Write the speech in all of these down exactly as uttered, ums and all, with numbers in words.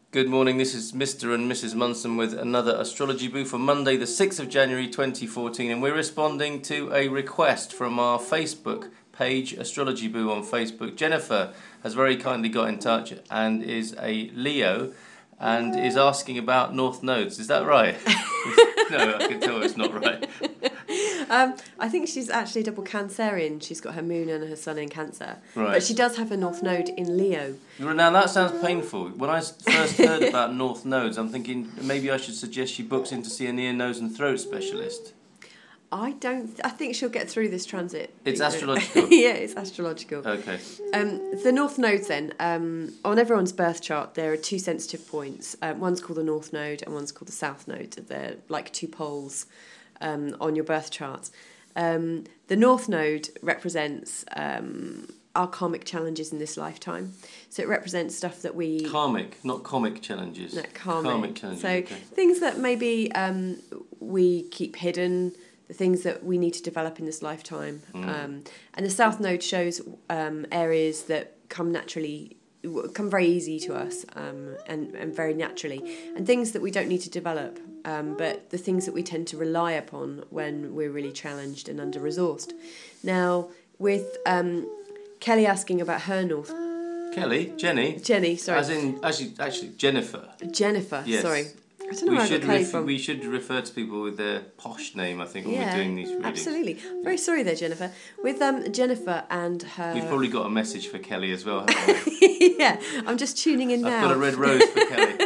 Good morning, this is Mister and Missus Munson with another Astrology Boo for Monday the sixth of January twenty fourteen, and we're responding to a request from our Facebook page, Astrology Boo on Facebook. Jennifer has very kindly got in touch and is a Leo and is asking about North Nodes. Is that right? No, I can tell it's not right. Um, I think she's actually double Cancerian. She's got her moon and her sun in Cancer. Right. But she does have a North Node in Leo. Now that sounds painful. When I first heard about North Nodes, I'm thinking maybe I should suggest she books in to see an ear, nose and throat specialist. I don't... Th- I think she'll get through this transit. It's astrological? Yeah, it's astrological. Okay. Um, the North Nodes then, um, on everyone's birth chart, there are two sensitive points. Um, one's called the North Node and one's called the South Node. They're like two poles um, on your birth chart. Um, the North Node represents um, our karmic challenges in this lifetime. So it represents stuff that we... Karmic, not comic challenges. No, karmic. Karmic challenges, So okay. things that maybe um, we keep hidden, the things that we need to develop in this lifetime. Mm. Um, and the South Node shows um, areas that come naturally, come very easy to us um, and, and very naturally. And things that we don't need to develop, um, but the things that we tend to rely upon when we're really challenged and under-resourced. Now, with um, Kelly asking about her North... Kelly? Jenny? Jenny, sorry. As in, actually, actually Jennifer. Jennifer, Yes. sorry. I don't know We where I should, got Kelly ref- from. we should refer to people with their posh name, I think, when Yeah, we're doing these readings. absolutely. Very sorry there, Jennifer. With um, Jennifer and her... We've probably got a message for Kelly as well, haven't we? Yeah, I'm just tuning in I've now. got a red rose for Kelly.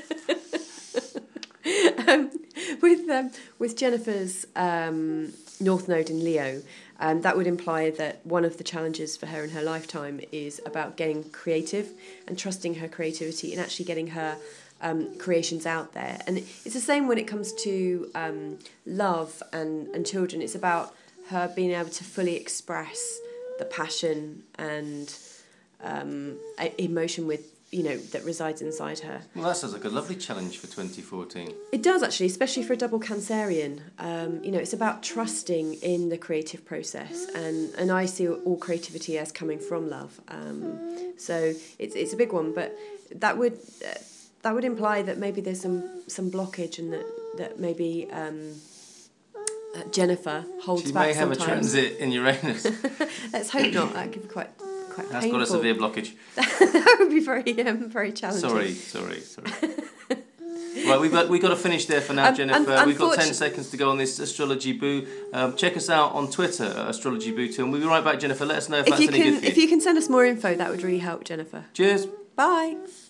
um, with um, with Jennifer's um, North Node in Leo, um, that would imply that one of the challenges for her in her lifetime is about getting creative and trusting her creativity and actually getting her um, creations out there. And it's the same when it comes to um, love and, and children. It's about her being able to fully express the passion and um, emotion with you know that resides inside her. Well, that sounds like a lovely challenge for twenty fourteen. It does actually, especially for a double Cancerian. Um, you know, it's about trusting in the creative process, and, and I see all creativity as coming from love. Um, so it's it's a big one, but that would uh, that would imply that maybe there's some some blockage, and that that maybe um, uh, Jennifer holds She back may have sometimes. a transit in Uranus. Let's hope not. That could be quite quite That's painful. got a severe blockage. That would be very um, very challenging. Sorry, sorry, sorry. Right, we've got, we've got to finish there for now, Um, Jennifer. un- we've got ten unfortu- seconds to go on this Astrology Boo. Um, check us out on Twitter at Astrology Boo too, and we'll be right back, Jennifer. Let us know if, If that's you any can good for you. if you can send us more info, that would really help, Jennifer. Cheers. Bye.